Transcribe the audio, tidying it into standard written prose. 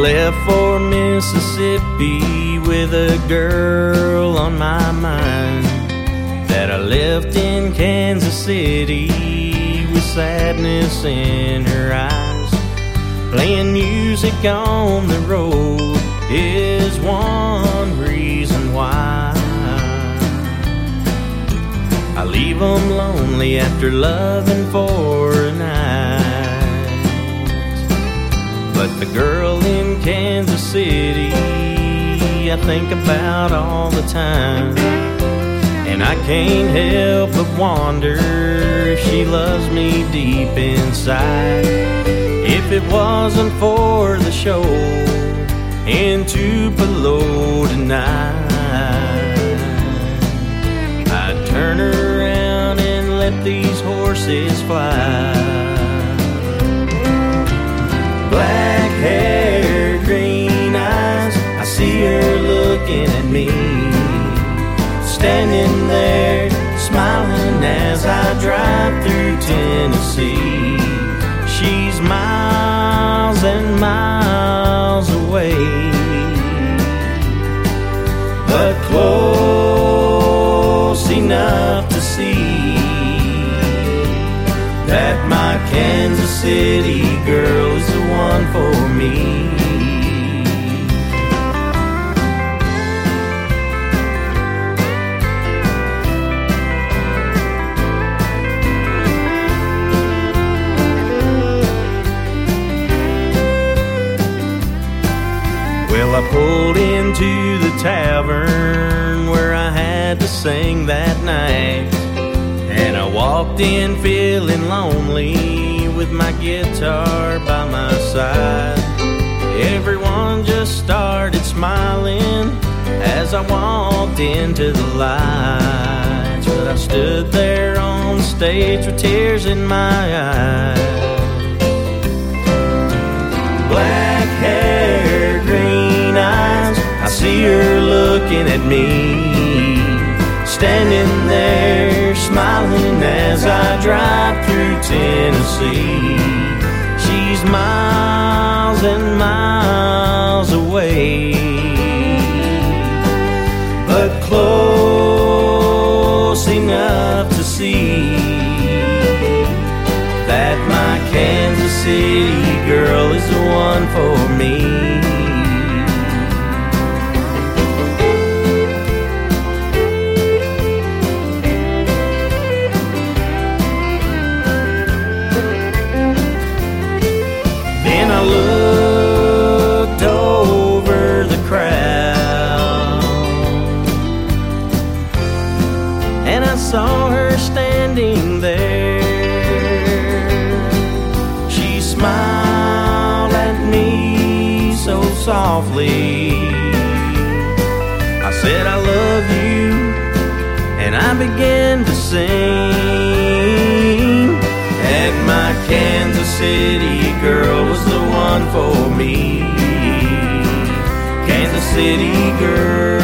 left for Mississippi with a girl on my mind that I left in Kansas City with sadness in her eyes. Playing music on the road is one reason why I leave them lonely after loving for a night. But the girl in Kansas City I think about all the time, and I can't help but wonder if she loves me deep inside. If it wasn't for the show in Tupelo tonight, I'd turn around and let these horses fly. Black hair, green eyes, I see her looking at me, standing there smiling as I drive through Tennessee. She's miles and miles away, but close enough to see that my Kansas City girl is the one for me. Well, I pulled into the tavern where I had to sing that night, and I walked in feeling lonely with my guitar by my side. Everyone just started smiling as I walked into the lights, but I stood there on the stage with tears in my eyes. Black hair, green eyes, I see her looking at me, standing there smiling as I drive through Tennessee. She's miles and miles away, but close enough to see that my Kansas City girl is the one for me. Then I looked over the crowd, and I saw her standing there. She smiled at me so softly. I said, I love you, and I began to sing that my Kansas City girl was the one for me. Kansas City girl